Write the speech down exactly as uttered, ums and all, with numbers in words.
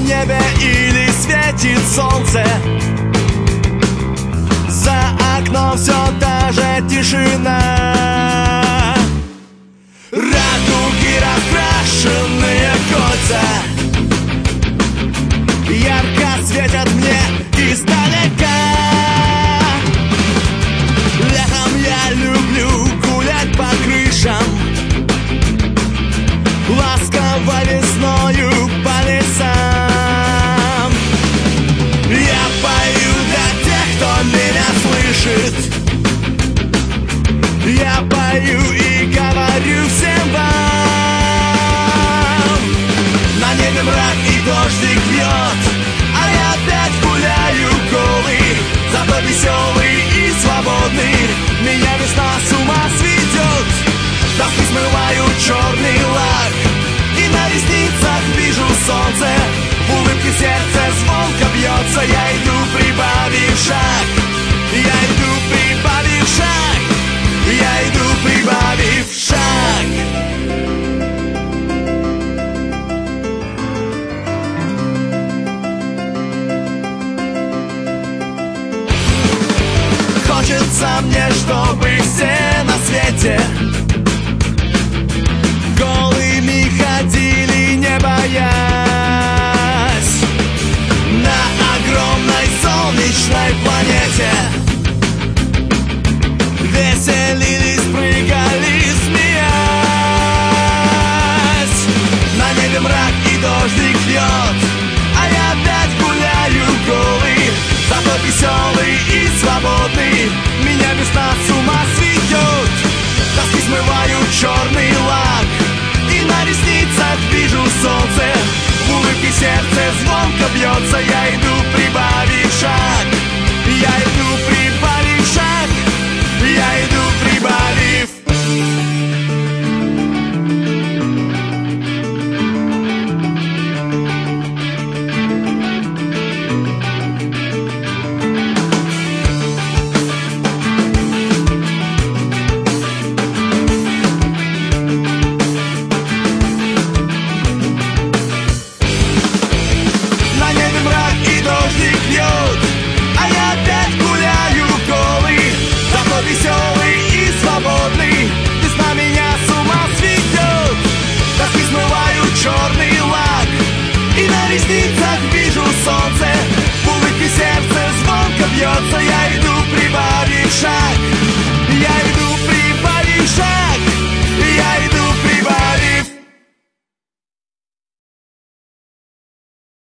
небе или светит солнце. За окном все та же тишина. Радуги, раскрашенные кольца, ярко светят мне издалека. Летом я люблю гулять по крышам, ласково весною по лесам. Я пою для тех, кто меня слышит. Я пою и говорю всем вам: на небе мрак и дождик бьет, а я опять гуляю голый, зато веселый и свободный. Меня весна с ума сведет, доски смывают черный лак, и на ресницах вижу солнце. В улыбке сердце звонко бьется, я иду, прибавив шаг.